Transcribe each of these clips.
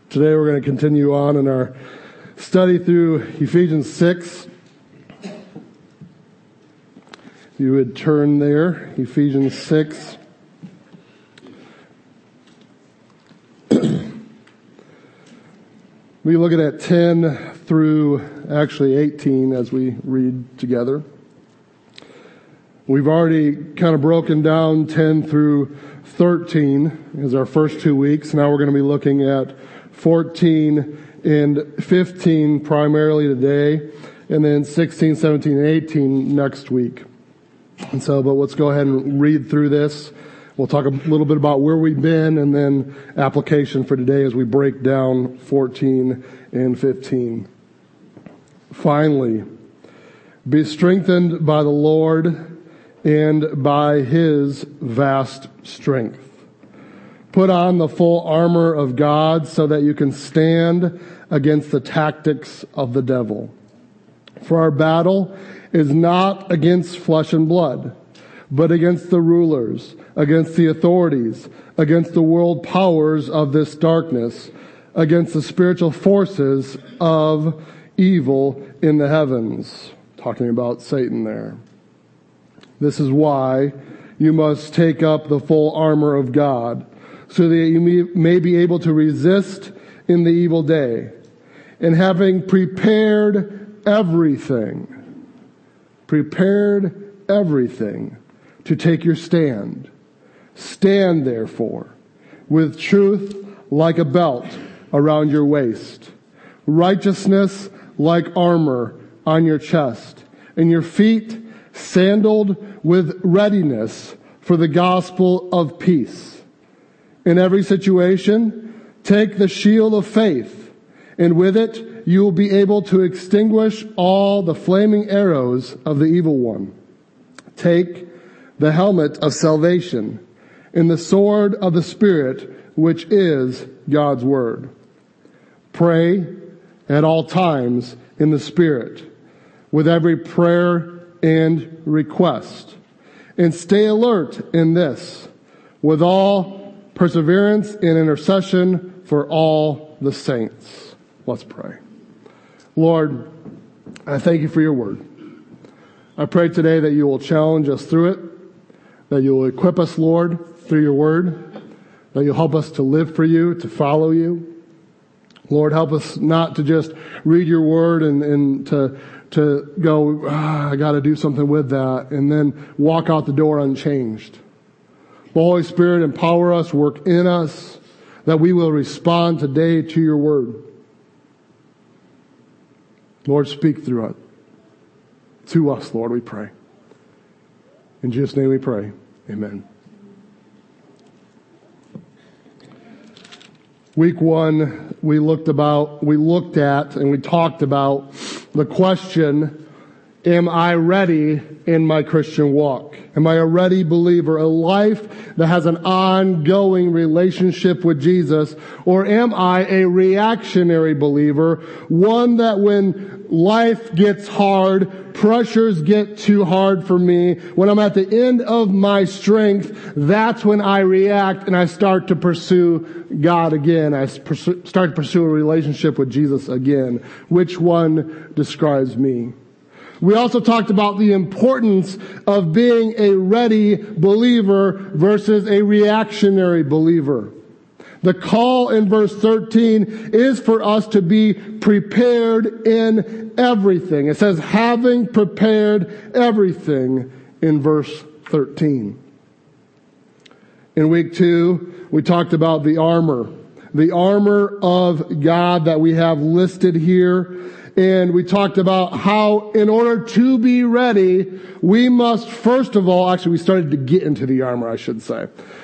Today we're going to continue on in our study through Ephesians 6. If you would turn there, Ephesians 6. We look at 10 through actually 18 as we read together. We've already kind of broken down 10 through 13 as our first 2 weeks. Now we're going to be looking at 14 and 15 primarily today, and then 16, 17, and 18 next week. And so, but let's go ahead and read through this. We'll talk a little bit about where we've been and then application for today as we break down 14 and 15. Finally, be strengthened by the Lord and by His vast strength. Put on the full armor of God so that you can stand against the tactics of the devil. For our battle is not against flesh and blood, but against the rulers, against the authorities, against the world powers of this darkness, against the spiritual forces of evil in the heavens. Talking about Satan there. This is why you must take up the full armor of God, so that you may be able to resist in the evil day. And having prepared everything to take your stand. Stand therefore with truth like a belt around your waist, righteousness like armor on your chest, and your feet sandaled with readiness for the gospel of peace. In every situation, take the shield of faith, and with it you will be able to extinguish all the flaming arrows of the evil one. Take the helmet of salvation and the sword of the Spirit, which is God's Word. Pray at all times in the Spirit, with every prayer and request. And stay alert in this, with all perseverance and intercession for all the saints. Let's pray. Lord, I thank you for your word. I pray today that you will challenge us through it, that you will equip us, Lord, through your word, that you'll help us to live for you, to follow you. Lord, help us not to just read your word and to go, I got to do something with that, and then walk out the door unchanged. The Holy Spirit, empower us, work in us, that we will respond today to your word. Lord, speak through it. To us, Lord, we pray. In Jesus' name we pray. Amen. Week 1, we looked at and we talked about the question, am I ready in my Christian walk? Am I a ready believer, a life that has an ongoing relationship with Jesus? Or am I a reactionary believer, one that when life gets hard, pressures get too hard for me, when I'm at the end of my strength, that's when I react and I start to pursue God again. I start to pursue a relationship with Jesus again. Which one describes me? We also talked about the importance of being a ready believer versus a reactionary believer. The call in verse 13 is for us to be prepared in everything. It says, having prepared everything in verse 13. In week 2, we talked about the armor of God that we have listed here. And we talked about how in order to be ready, we must first of all, actually we started to get into the armor, I should say.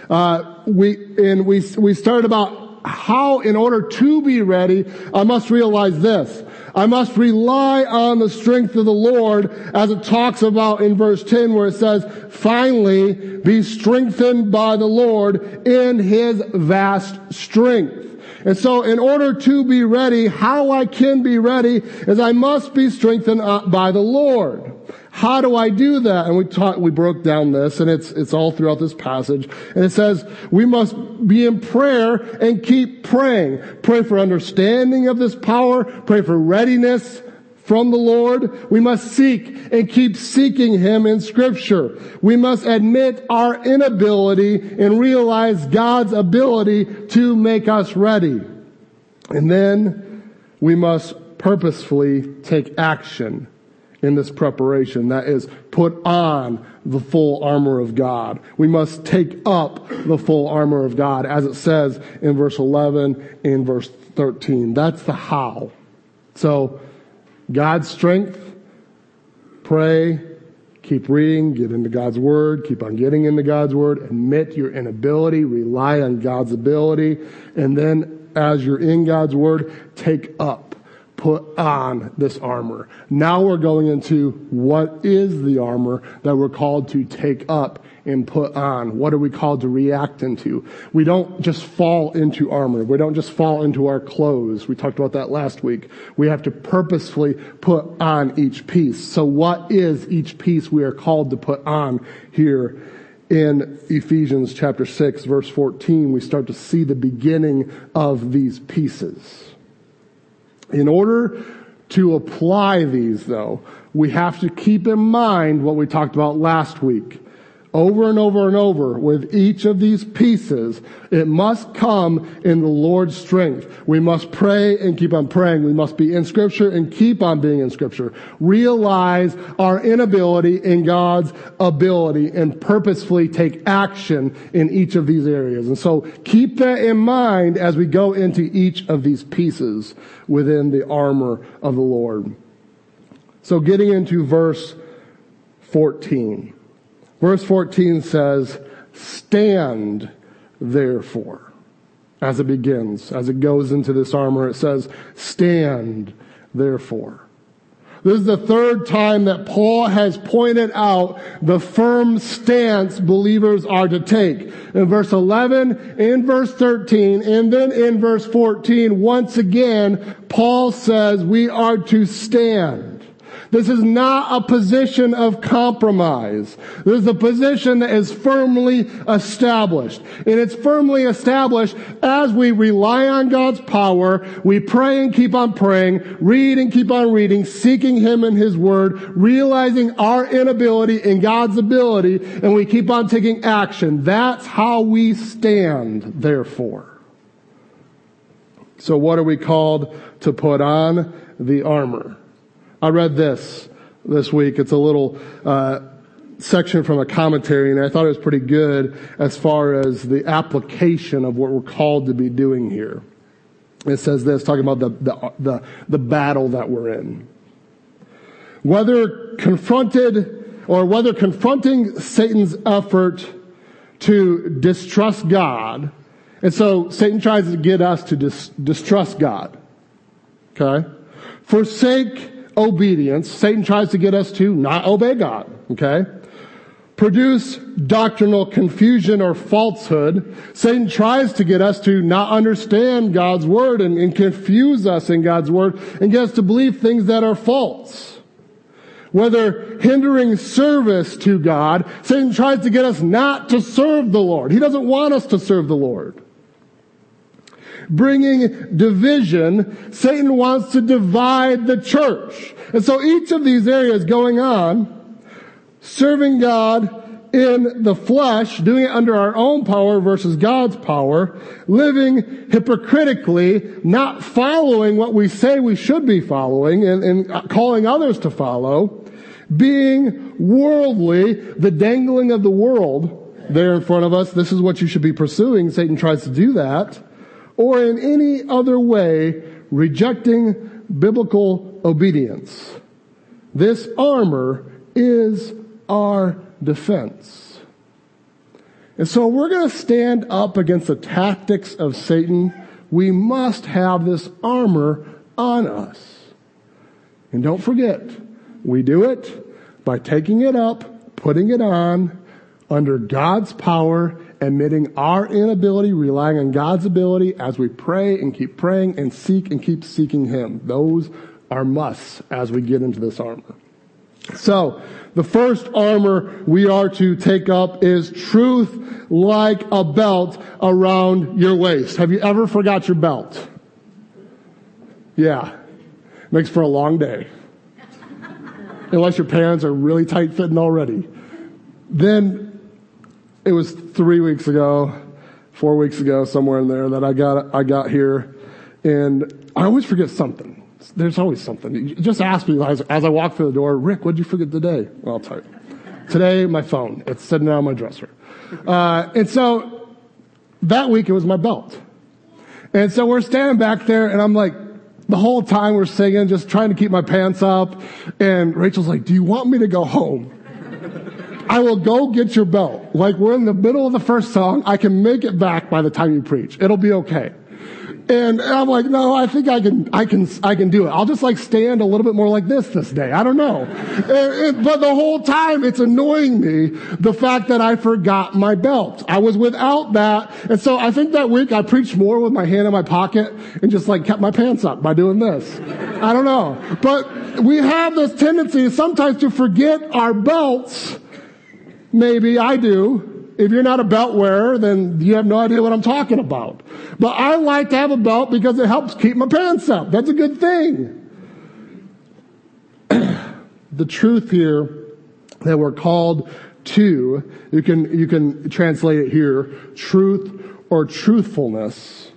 We started about how in order to be ready, I must realize this. I must rely on the strength of the Lord, as it talks about in verse 10 where it says, finally, be strengthened by the Lord in His vast strength. And so in order to be ready, how I can be ready is I must be strengthened by the Lord. How do I do that? And we broke down this, and it's all throughout this passage. And it says, we must be in prayer and keep praying. Pray for understanding of this power. Pray for readiness from the Lord. We must seek and keep seeking Him in Scripture. We must admit our inability and realize God's ability to make us ready. And then we must purposefully take action in this preparation. That is, put on the full armor of God. We must take up the full armor of God, as it says in verse 11, in verse 13. That's the how. So, God's strength, pray, keep reading, get into God's Word, keep on getting into God's Word, admit your inability, rely on God's ability, and then as you're in God's Word, take up, put on this armor. Now we're going into what is the armor that we're called to take up and put on. What are we called to react into? We don't just fall into armor. We don't just fall into our clothes. We talked about that last week. We have to purposefully put on each piece. So what is each piece we are called to put on here? In Ephesians chapter 6, verse 14, we start to see the beginning of these pieces. In order to apply these, though, we have to keep in mind what we talked about last week. Over and over and over, with each of these pieces, it must come in the Lord's strength. We must pray and keep on praying. We must be in Scripture and keep on being in Scripture. Realize our inability in God's ability and purposefully take action in each of these areas. And so keep that in mind as we go into each of these pieces within the armor of the Lord. So getting into verse 14. Verse 14 says, stand therefore. As it begins, as it goes into this armor, it says, stand therefore. This is the third time that Paul has pointed out the firm stance believers are to take. In verse 11, in verse 13, and then in verse 14, once again, Paul says we are to stand. This is not a position of compromise. This is a position that is firmly established. And it's firmly established as we rely on God's power, we pray and keep on praying, read and keep on reading, seeking Him in His Word, realizing our inability and God's ability, and we keep on taking action. That's how we stand, therefore. So what are we called to put on? The armor. I read this week. It's a little section from a commentary, and I thought it was pretty good as far as the application of what we're called to be doing here. It says this, talking about the battle that we're in. Whether confronting Satan's effort to distrust God, and so Satan tries to get us to distrust God. Okay? Forsake obedience. Satan tries to get us to not obey God. Okay? Produce doctrinal confusion or falsehood. Satan tries to get us to not understand God's Word and confuse us in God's Word and get us to believe things that are false. Whether hindering service to God, Satan tries to get us not to serve the Lord. He doesn't want us to serve the Lord. Bringing division, Satan wants to divide the church. And so each of these areas going on, serving God in the flesh, doing it under our own power versus God's power, living hypocritically, not following what we say we should be following and calling others to follow, being worldly, the dangling of the world there in front of us. This is what you should be pursuing. Satan tries to do that. Or in any other way, rejecting biblical obedience. This armor is our defense. And so we're going to stand up against the tactics of Satan. We must have this armor on us. And don't forget, we do it by taking it up, putting it on, under God's power, admitting our inability, relying on God's ability as we pray and keep praying and seek and keep seeking Him. Those are musts as we get into this armor. So, the first armor we are to take up is truth like a belt around your waist. Have you ever forgot your belt? Yeah. Makes for a long day. Unless your pants are really tight fitting already. Then, it was 4 weeks ago, somewhere in there that I got here, and I always forget something. There's always something. Just ask me as I walk through the door, Rick, what'd you forget today? Well, I'll tell you. Today, my phone. It's sitting on my dresser. And so, that week it was my belt. And so we're standing back there, and I'm like, the whole time we're singing, just trying to keep my pants up, and Rachel's like, do you want me to go home? I will go get your belt. Like, we're in the middle of the first song. I can make it back by the time you preach. It'll be okay. And I'm like, no, I think I can do it. I'll just like stand a little bit more like this day. I don't know. But the whole time it's annoying me, the fact that I forgot my belt. I was without that. And so I think that week I preached more with my hand in my pocket and just like kept my pants up by doing this. I don't know. But we have this tendency sometimes to forget our belts. Maybe I do. If you're not a belt wearer, then you have no idea what I'm talking about. But I like to have a belt because it helps keep my pants up. That's a good thing. The truth here that we're called to, you can translate it here, truth or truthfulness,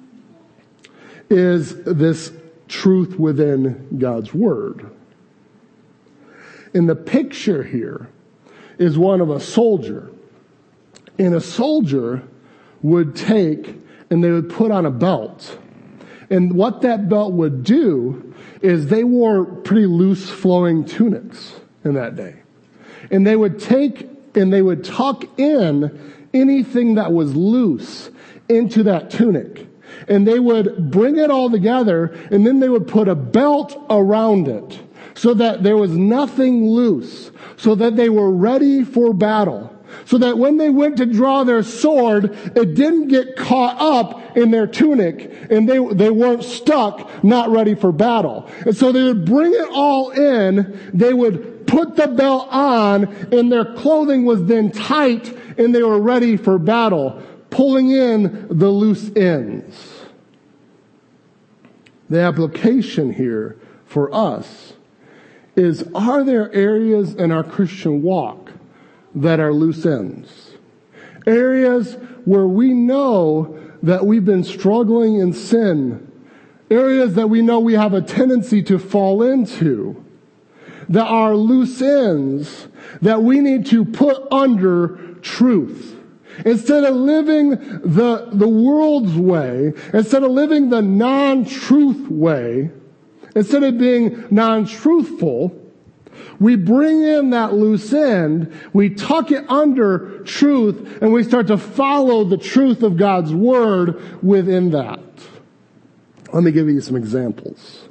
is this truth within God's Word. And the picture here is one of a soldier. And a soldier would take and they would put on a belt. And what that belt would do is they wore pretty loose flowing tunics in that day. And they would take and they would tuck in anything that was loose into that tunic. And they would bring it all together and then they would put a belt around it so that there was nothing loose, so that they were ready for battle. So that when they went to draw their sword, it didn't get caught up in their tunic and they weren't stuck, not ready for battle. And so they would bring it all in, they would put the belt on, and their clothing was then tight and they were ready for battle, pulling in the loose ends. The application here for us is, are there areas in our Christian walk that are loose ends? Areas where we know that we've been struggling in sin. Areas that we know we have a tendency to fall into. That are loose ends that we need to put under truth. Instead of living the world's way, instead of living the non-truth way, instead of being non-truthful, we bring in that loose end, we tuck it under truth, and we start to follow the truth of God's Word within that. Let me give you some examples.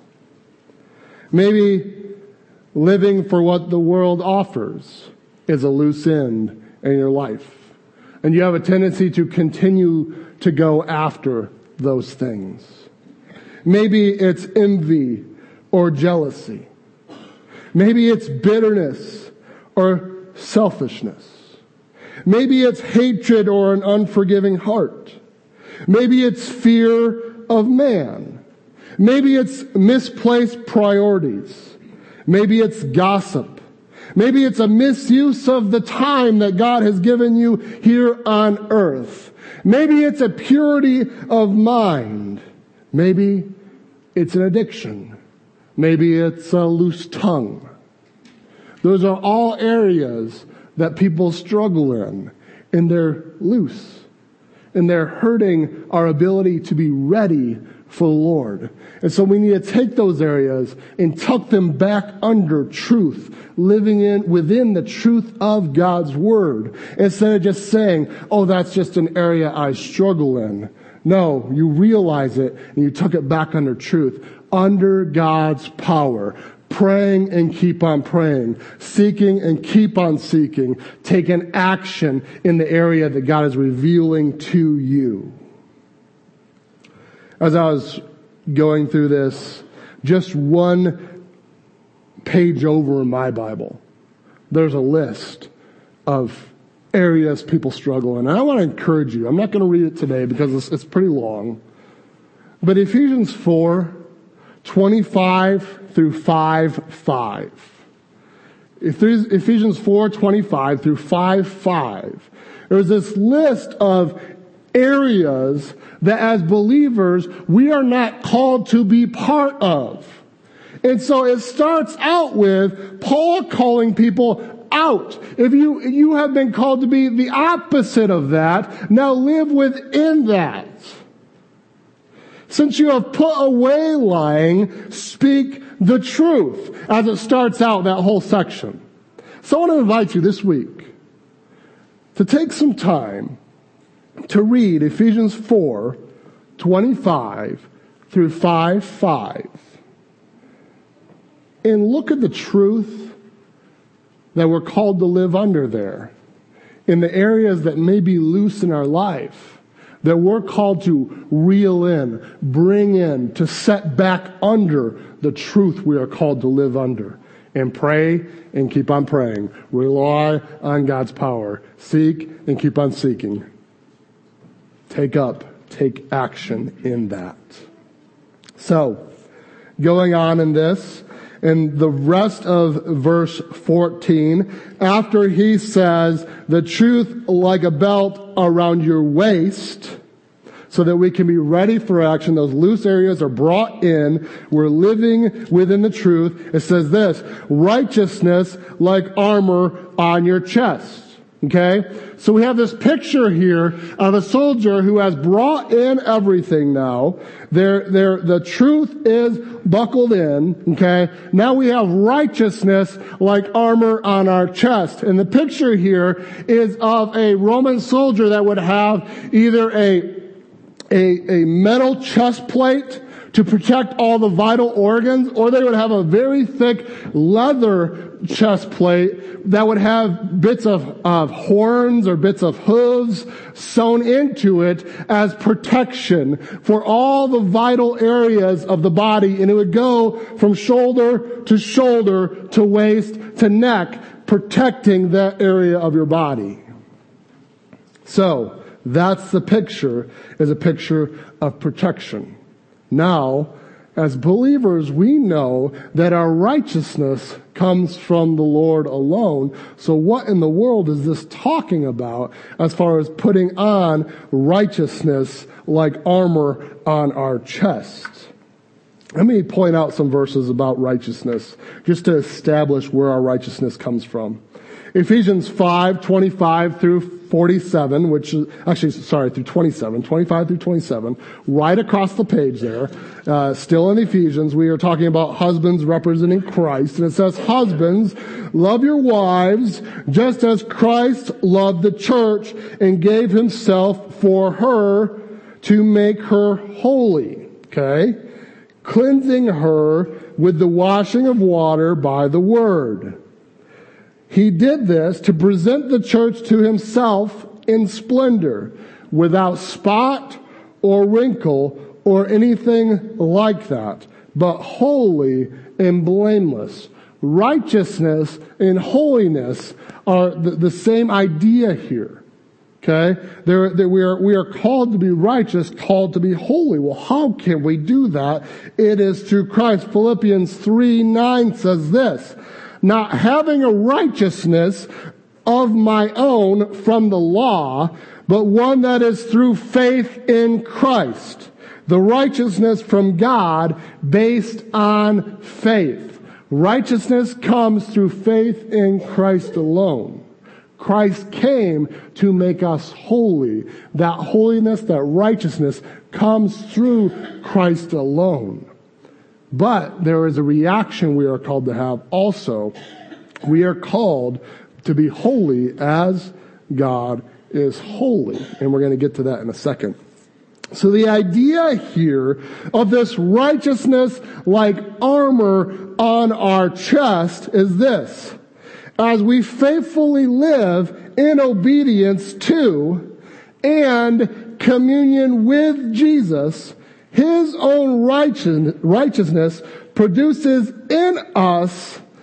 Maybe living for what the world offers is a loose end in your life. And you have a tendency to continue to go after those things. Maybe it's envy or jealousy. Maybe it's bitterness or selfishness. Maybe it's hatred or an unforgiving heart. Maybe it's fear of man. Maybe it's misplaced priorities. Maybe it's gossip. Maybe it's a misuse of the time that God has given you here on earth. Maybe it's a purity of mind. Maybe it's an addiction. Maybe it's a loose tongue. Those are all areas that people struggle in, and they're loose. And they're hurting our ability to be ready for the Lord. And so we need to take those areas and tuck them back under truth, living within the truth of God's Word, instead of just saying, oh, that's just an area I struggle in. No, you realize it and you tuck it back under truth, under God's power, praying and keep on praying, seeking and keep on seeking, taking action in the area that God is revealing to you. As I was going through this, just one page over in my Bible, there's a list of areas people struggle in. And I want to encourage you. I'm not going to read it today because it's pretty long. But Ephesians 4:25 through 5:5. Ephesians 4:25 through 5:5. There's this list of areas that as believers we are not called to be part of. And so it starts out with Paul calling people out. If you have been called to be the opposite of that, now live within that. Since you have put away lying, speak the truth, as it starts out that whole section. So I want to invite you this week to take some time to read Ephesians 4:25 through 5:5 and look at the truth that we're called to live under there in the areas that may be loose in our life, that we're called to reel in, bring in, to set back under the truth we are called to live under. And pray and keep on praying. Rely on God's power. Seek and keep on seeking. Take action in that. So, going on in this, in the rest of verse 14, after he says, the truth like a belt around your waist, so that we can be ready for action. Those loose areas are brought in. We're living within the truth. It says this, righteousness like armor on your chest. Okay? So we have this picture here of a soldier who has brought in everything now. The truth is buckled in. Okay? Now we have righteousness like armor on our chest. And the picture here is of a Roman soldier that would have either a metal chest plate to protect all the vital organs, or they would have a very thick leather chest plate that would have bits of horns or bits of hooves sewn into it as protection for all the vital areas of the body. And it would go from shoulder to waist to neck, protecting that area of your body. So, that's the picture, is a picture of protection. Now, as believers, we know that our righteousness comes from the Lord alone. So what in the world is this talking about as far as putting on righteousness like armor on our chest? Let me point out some verses about righteousness, just to establish where our righteousness comes from. Ephesians 5:25 through 47, through 27, 25 through 27, right across the page there, still in Ephesians, we are talking about husbands representing Christ, and it says, husbands, love your wives, just as Christ loved the church and gave himself for her to make her holy, okay? Cleansing her with the washing of water by the word. He did this to present the church to himself in splendor, without spot or wrinkle or anything like that, but holy and blameless. Righteousness and holiness are the same idea here. Okay? We are called to be righteous, called to be holy. Well, how can we do that? It is through Christ. Philippians 3:9 says this, not having a righteousness of my own from the law, but one that is through faith in Christ. The righteousness from God based on faith. Righteousness comes through faith in Christ alone. Christ came to make us holy. That holiness, that righteousness comes through Christ alone. But there is a reaction we are called to have also. We are called to be holy as God is holy. And we're going to get to that in a second. So the idea here of this righteousness like armor on our chest is this. As we faithfully live in obedience to and communion with Jesus, his own righteousness produces in us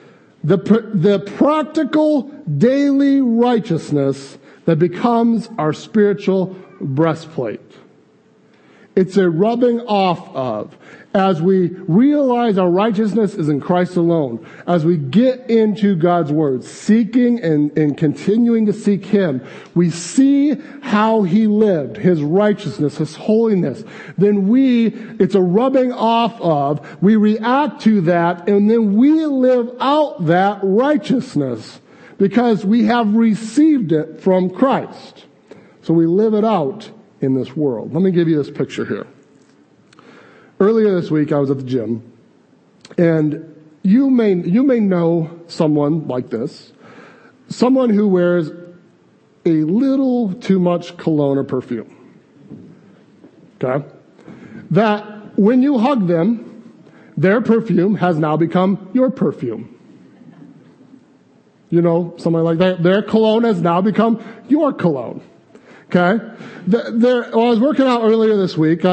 The practical daily righteousness that becomes our spiritual breastplate. It's a rubbing off of. As we realize our righteousness is in Christ alone, as we get into God's Word, seeking and continuing to seek Him, we see how He lived, His righteousness, His holiness. Then it's a rubbing off of, we react to that, and then we live out that righteousness because we have received it from Christ. So we live it out in this world. Let me give you this picture here. Earlier this week, I was at the gym, and you may know someone like this, someone who wears a little too much cologne or perfume. Okay? That when you hug them, their perfume has now become your perfume. You know, somebody like that. Their cologne has now become your cologne. Okay? When I was working out earlier this week,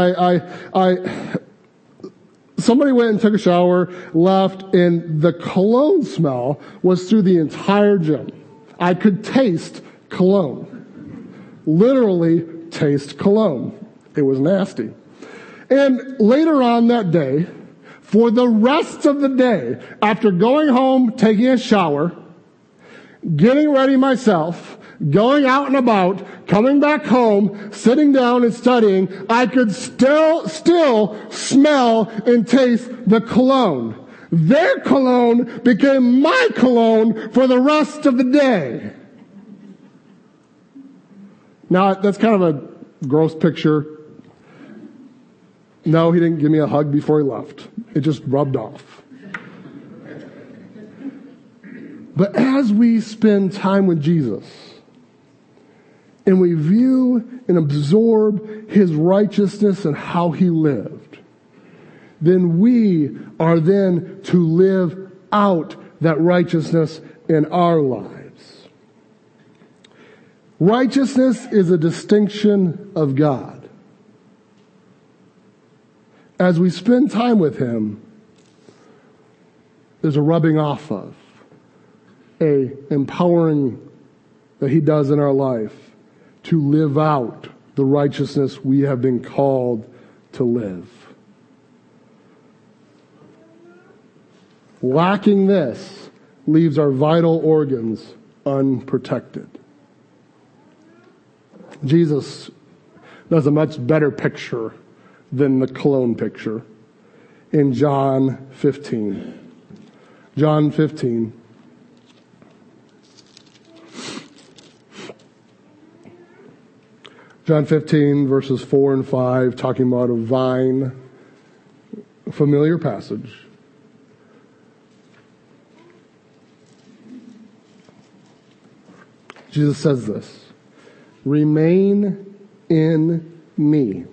somebody went and took a shower, left, and the cologne smell was through the entire gym. I could taste cologne. Literally taste cologne. It was nasty. And later on that day, for the rest of the day, after going home, taking a shower, getting ready myself, going out and about, coming back home, sitting down and studying, I could still smell and taste the cologne. Their cologne became my cologne for the rest of the day. Now, that's kind of a gross picture. No, he didn't give me a hug before he left. It just rubbed off. But as we spend time with Jesus, and we view and absorb His righteousness and how He lived, then we are then to live out that righteousness in our lives. Righteousness is a distinction of God. As we spend time with Him, there's a rubbing off of, a empowering that He does in our life to live out the righteousness we have been called to live. Lacking this leaves our vital organs unprotected. Jesus does a much better picture than the cologne picture in John 15. John 15. John 15, verses 4 and 5, talking about a vine, a familiar passage. Jesus says this, "Remain in me,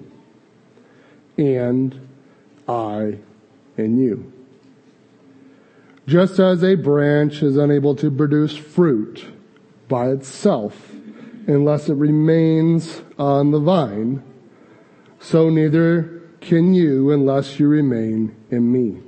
and I in you. Just as a branch is unable to produce fruit by itself, unless it remains on the vine, so neither can you unless you remain in me.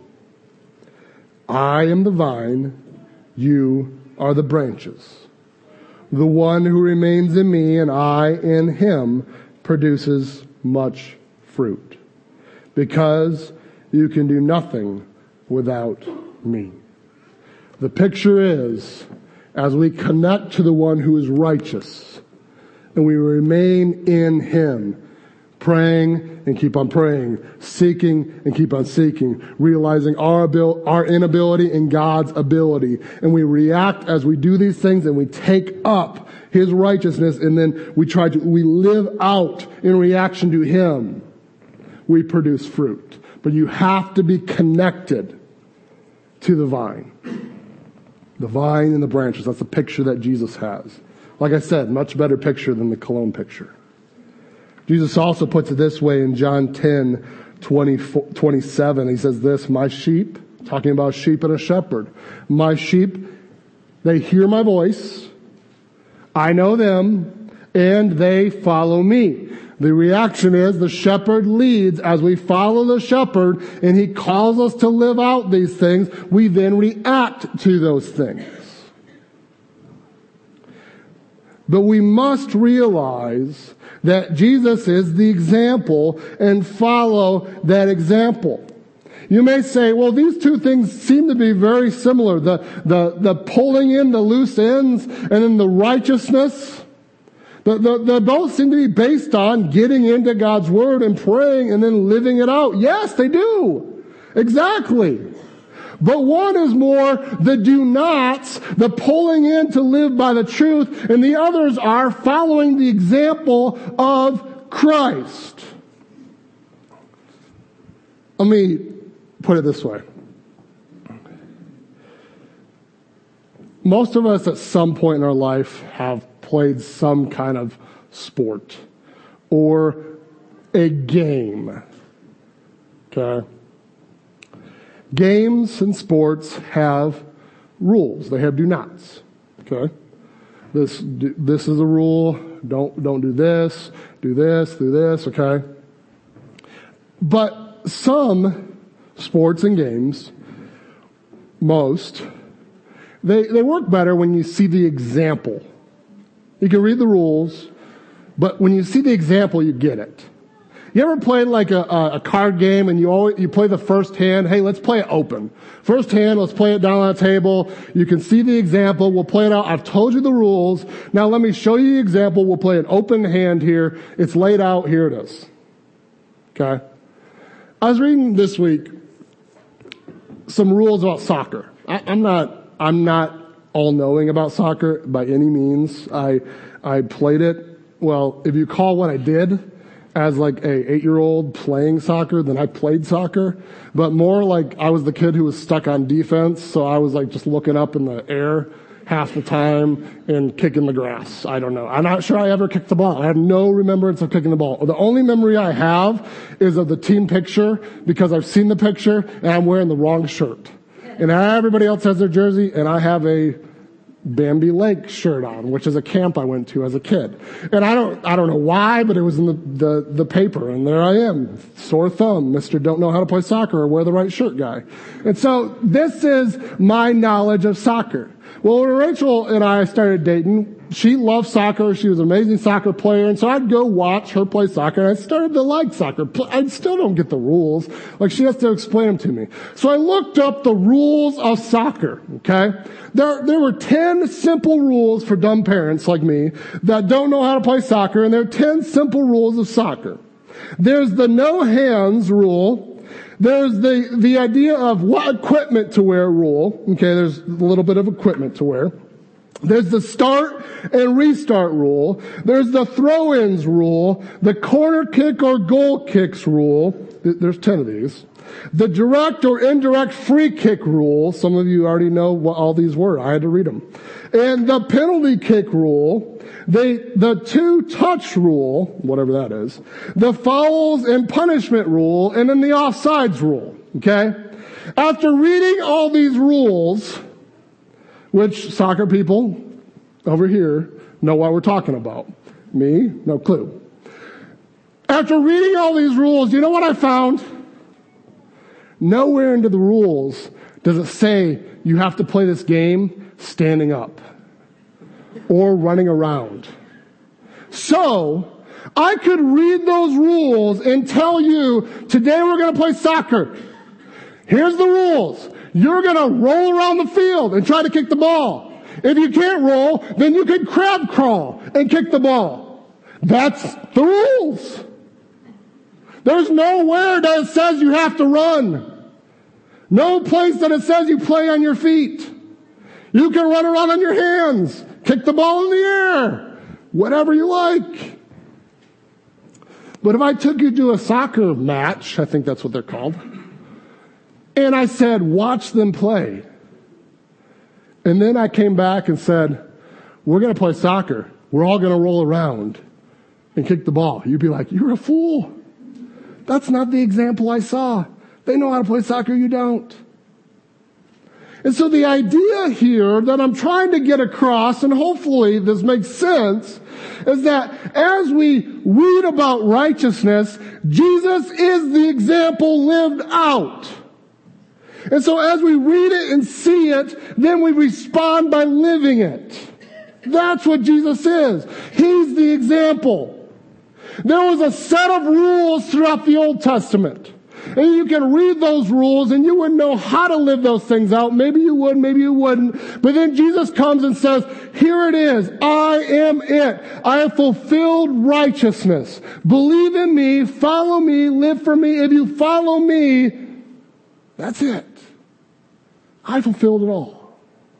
I am the vine, you are the branches. The one who remains in me and I in him produces much fruit, because you can do nothing without me." The picture is, as we connect to the one who is righteous, and we remain in Him, praying and keep on praying, seeking and keep on seeking, realizing our inability and God's ability. And we react as we do these things, and we take up His righteousness, and then we live out in reaction to Him. We produce fruit. But you have to be connected to the vine. The vine and the branches. That's the picture that Jesus has. Like I said, much better picture than the cologne picture. Jesus also puts it this way in John 10, 27. He says this, "My sheep," talking about sheep and a shepherd, "my sheep, they hear my voice. I know them, and they follow me. The reaction is the shepherd leads. As we follow the shepherd and he calls us to live out these things, we then react to those things. But we must realize that Jesus is the example and follow that example. You may say, well, these two things seem to be very similar. The pulling in the loose ends and then the righteousness. They both seem to be based on getting into God's Word and praying and then living it out. Yes, they do. Exactly. But one is more the do nots, the pulling in to live by the truth, and the others are following the example of Christ. Let me put it this way. Most of us at some point in our life have played some kind of sport or a game. Okay? Games and sports have rules. They have do nots. Okay? This is a rule. Don't do this. Do this. Do this. Okay? But some sports and games, most, they work better when you see the example. You can read the rules, but when you see the example, you get it. You ever played like a card game and you play the first hand? Hey, let's play it open. First hand, let's play it down on the table. You can see the example. We'll play it out. I've told you the rules. Now let me show you the example. We'll play an open hand here. It's laid out. Here it is. Okay? I was reading this week some rules about soccer. I'm not all-knowing about soccer by any means. I played it. Well, if you call what I did as like a 8-year-old playing soccer, then I played soccer. But more like I was the kid who was stuck on defense, so I was like just looking up in the air half the time and kicking the grass. I don't know. I'm not sure I ever kicked the ball. I have no remembrance of kicking the ball. The only memory I have is of the team picture because I've seen the picture and I'm wearing the wrong shirt. And everybody else has their jersey, and I have a Bambi Lake shirt on, which is a camp I went to as a kid. And I don't know why, but it was in the paper, and there I am, sore thumb, Mr. Don't Know How to Play Soccer or Wear the Right Shirt guy. And so this is my knowledge of soccer. Well, when Rachel and I started dating, she loved soccer. She was an amazing soccer player. And so I'd go watch her play soccer. And I started to like soccer. I still don't get the rules. Like, she has to explain them to me. So I looked up the rules of soccer. Okay. There were 10 simple rules for dumb parents like me that don't know how to play soccer. And there are 10 simple rules of soccer. There's the no hands rule. There's the idea of what equipment to wear rule. Okay, there's a little bit of equipment to wear. There's the start and restart rule. There's the throw-ins rule. The corner kick or goal kicks rule. There's 10 of these. The direct or indirect free kick rule. Some of you already know what all these were. I had to read them. And the penalty kick rule. The two-touch rule, whatever that is. The fouls and punishment rule. And then the offsides rule. Okay? After reading all these rules, which soccer people over here know what we're talking about. Me, no clue. After reading all these rules, you know what I found? Nowhere into the rules does it say you have to play this game standing up or running around. So, I could read those rules and tell you, today we're going to play soccer. Here's the rules. You're going to roll around the field and try to kick the ball. If you can't roll, then you can crab crawl and kick the ball. That's the rules. There's nowhere that it says you have to run. No place that it says you play on your feet. You can run around on your hands, kick the ball in the air, whatever you like. But if I took you to a soccer match, I think that's what they're called, and I said, watch them play. And then I came back and said, we're going to play soccer. We're all going to roll around and kick the ball. You'd be like, you're a fool. That's not the example I saw. They know how to play soccer. You don't. And so the idea here that I'm trying to get across, and hopefully this makes sense, is that as we read about righteousness, Jesus is the example lived out. And so as we read it and see it, then we respond by living it. That's what Jesus is. He's the example. There was a set of rules throughout the Old Testament. And you can read those rules and you wouldn't know how to live those things out. Maybe you would, maybe you wouldn't. But then Jesus comes and says, here it is. I am it. I have fulfilled righteousness. Believe in me, follow me, live for me. If you follow me, that's it. I fulfilled it all.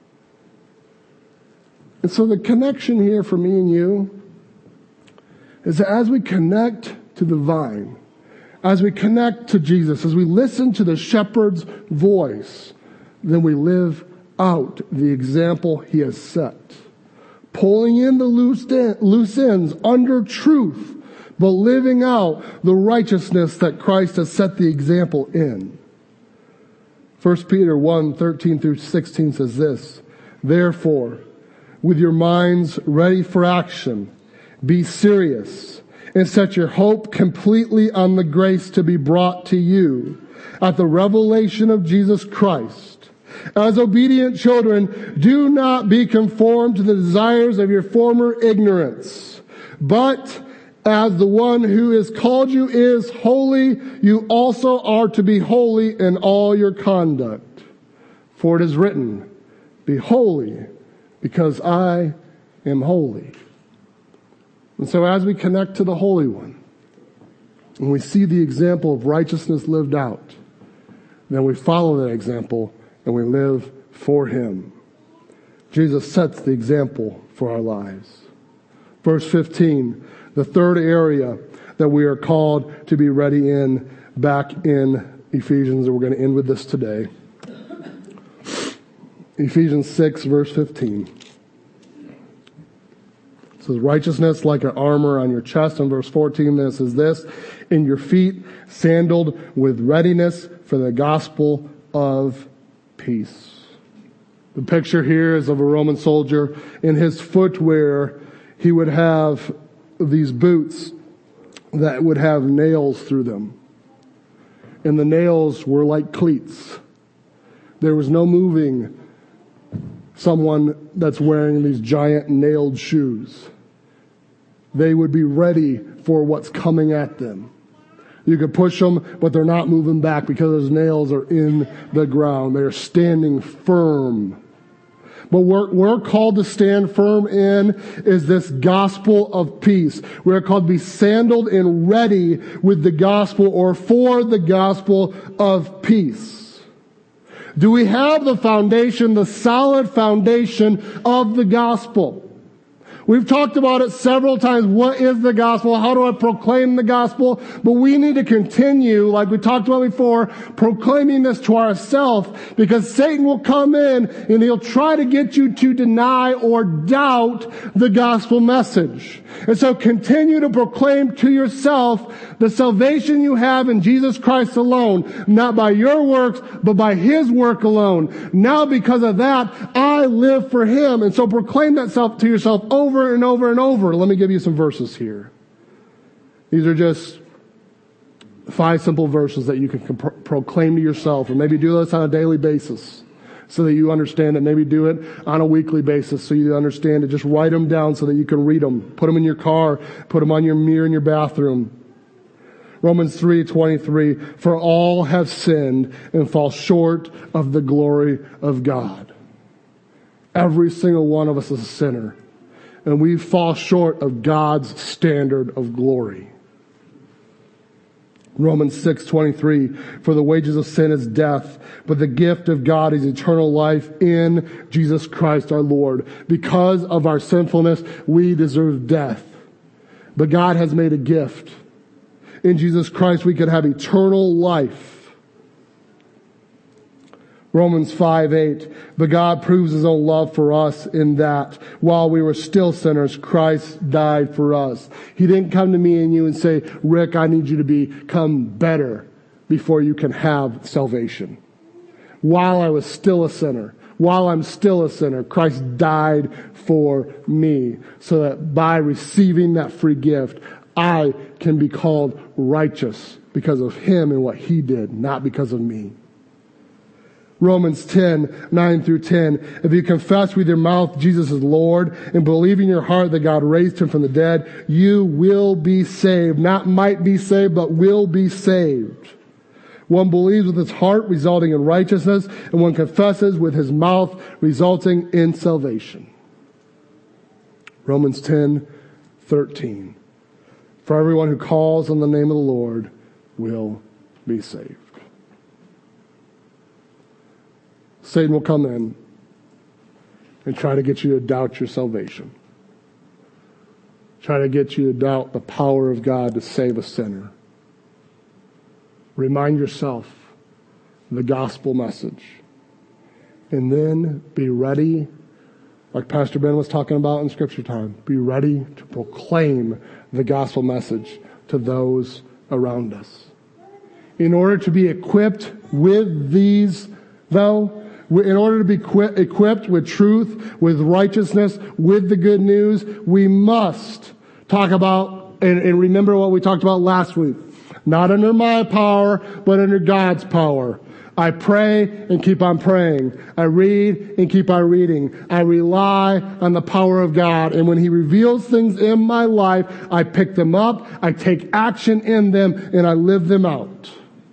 And so the connection here for me and you is that as we connect to the vine, as we connect to Jesus, as we listen to the shepherd's voice, then we live out the example he has set. Pulling in the loose ends under truth, but living out the righteousness that Christ has set the example in. 1 Peter 1:13-16 says this, therefore, with your minds ready for action, be serious, and set your hope completely on the grace to be brought to you at the revelation of Jesus Christ. As obedient children, do not be conformed to the desires of your former ignorance, but as the one who has called you is holy, you also are to be holy in all your conduct. For it is written, be holy, because I am holy. And so as we connect to the Holy One, and we see the example of righteousness lived out, then we follow that example and we live for Him. Jesus sets the example for our lives. Verse 15, the third area that we are called to be ready in, back in Ephesians, and we're going to end with this today. Ephesians 6, verse 15. It says, righteousness like an armor on your chest. In verse 14, this is this, in your feet, sandaled with readiness for the gospel of peace. The picture here is of a Roman soldier. In his footwear, he would have these boots that would have nails through them. And the nails were like cleats. There was no moving someone that's wearing these giant nailed shoes. They would be ready for what's coming at them. You could push them, but they're not moving back because those nails are in the ground. They're standing firm. But what we're called to stand firm in is this gospel of peace. We're called to be sandaled and ready with the gospel or for the gospel of peace. Do we have the foundation, the solid foundation of the gospel? We've talked about it several times. What is the gospel? How do I proclaim the gospel? But we need to continue, like we talked about before, proclaiming this to ourselves, because Satan will come in and he'll try to get you to deny or doubt the gospel message. And so continue to proclaim to yourself the salvation you have in Jesus Christ alone, not by your works, but by His work alone. Now because of that, I live for Him. And so proclaim that to yourself over and over and over. Let me give you some verses here. These are just 5 simple verses that you can proclaim to yourself, or maybe do this on a daily basis so that you understand it. Maybe do it on a weekly basis so you understand it. Just write them down so that you can read them. Put them in your car. Put them on your mirror in your bathroom. Romans 3:23, for all have sinned and fall short of the glory of God. Every single one of us is a sinner. And we fall short of God's standard of glory. Romans 6:23, for the wages of sin is death, but the gift of God is eternal life in Jesus Christ our Lord. Because of our sinfulness, we deserve death. But God has made a gift. In Jesus Christ, we could have eternal life. Romans 5:8, but God proves His own love for us in that while we were still sinners, Christ died for us. He didn't come to me and you and say, Rick, I need you to become better before you can have salvation. while I was still a sinner. While I'm still a sinner, Christ died for me so that by receiving that free gift, I can be called righteous because of him and what he did, not because of me. Romans 10, 9 through 10. If you confess with your mouth Jesus is Lord and believe in your heart that God raised him from the dead, you will be saved. Not might be saved, but will be saved. One believes with his heart, resulting in righteousness, and one confesses with his mouth, resulting in salvation. Romans 10, 13. For everyone who calls on the name of the Lord will be saved. Satan will come in and try to get you to doubt your salvation. Try to get you to doubt the power of God to save a sinner. Remind yourself of the gospel message. And then be ready, like Pastor Ben was talking about in Scripture time, be ready to proclaim the gospel message to those around us. In order to be equipped with these, though, in order to be equipped with truth, with righteousness, with the good news, we must talk about and remember what we talked about last week. Not under my power, but under God's power. I pray and keep on praying. I read and keep on reading. I rely on the power of God. And when he reveals things in my life, I pick them up, I take action in them, and I live them out.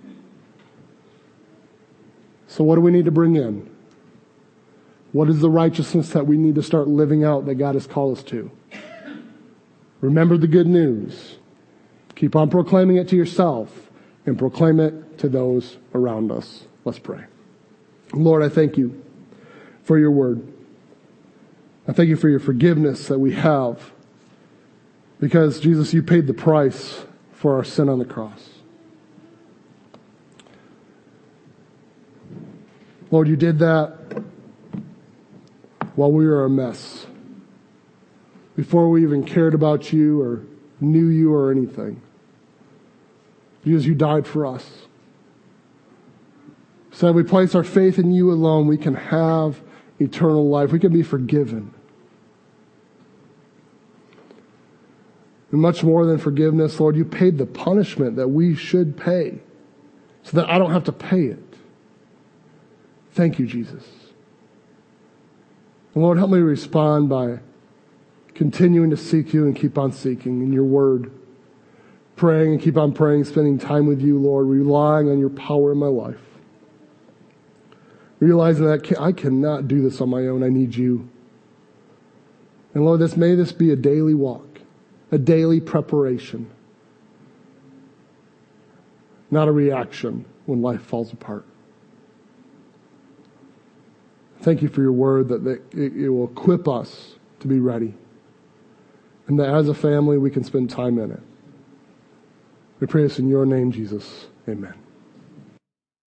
So what do we need to bring in? What is the righteousness that we need to start living out that God has called us to? Remember the good news. Keep on proclaiming it to yourself and proclaim it to those around us. Let's pray. Lord, I thank you for your word. I thank you for your forgiveness that we have because, Jesus, you paid the price for our sin on the cross. Lord, you did that while we were a mess, before we even cared about you or knew you or anything. Because you died for us. So if we place our faith in you alone, we can have eternal life. We can be forgiven. And much more than forgiveness, Lord, you paid the punishment that we should pay so that I don't have to pay it. Thank you, Jesus. And Lord, help me respond by continuing to seek you and keep on seeking in your word. Praying and keep on praying, spending time with you, Lord, relying on your power in my life. Realizing that I cannot do this on my own. I need you. And Lord, may this be a daily walk, a daily preparation, not a reaction when life falls apart. Thank you for your word that it will equip us to be ready. And that as a family, we can spend time in it. We pray this in your name, Jesus. Amen.